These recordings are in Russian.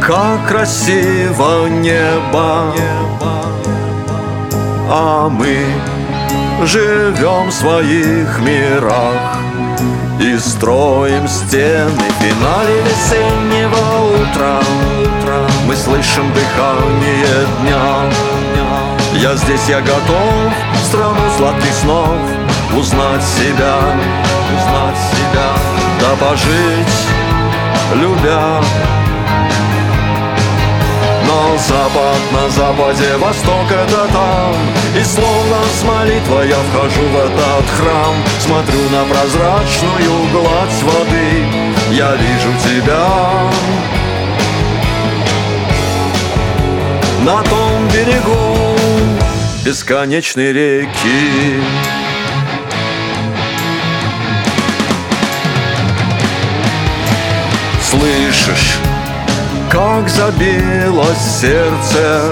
Как красиво небо, а мы живем в своих мирах и строим стены. В финале весеннего утра мы слышим дыхание дня. Я здесь, я готов в страну сладких снов узнать себя, да пожить, любя. Но запад на западе, восток — это там. И словно с молитвой я вхожу в этот храм. Смотрю на прозрачную гладь воды, я вижу тебя. На том берегу бесконечной реки. Слышишь, как забилось сердце,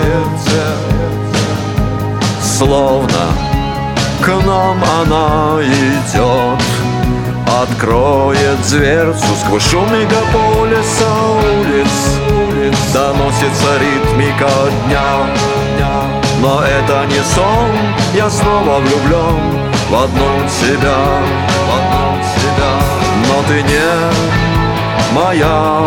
словно к нам она идет. Откроет дверцу сквозь шум мегаполиса улиц, доносится ритмика дня. Но это не сон, я снова влюблен в одну тебя. Но ты не моя.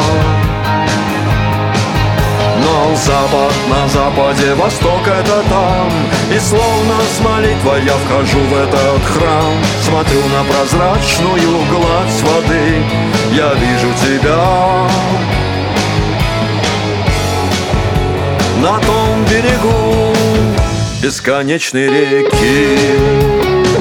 Но запад на западе, восток — это там. И словно с молитвой я вхожу в этот храм. Смотрю на прозрачную гладь воды, я вижу тебя. На том берегу бесконечной реки.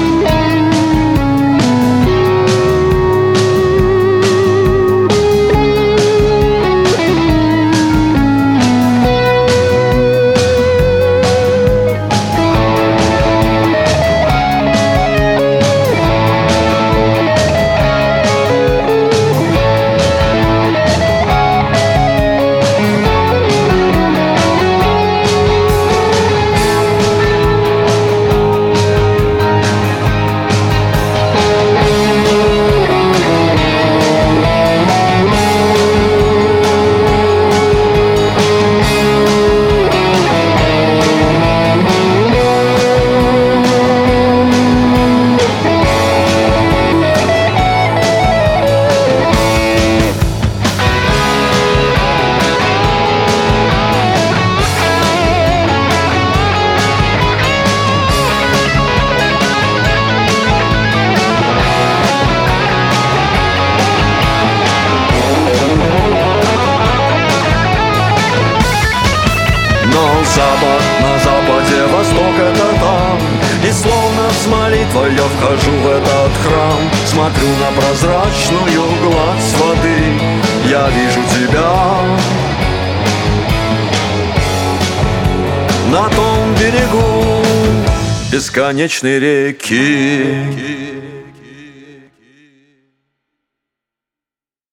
Запад на западе, восток — это там. И словно с молитвой я вхожу в этот храм. Смотрю на прозрачную гладь воды, я вижу тебя. На том берегу бесконечной реки.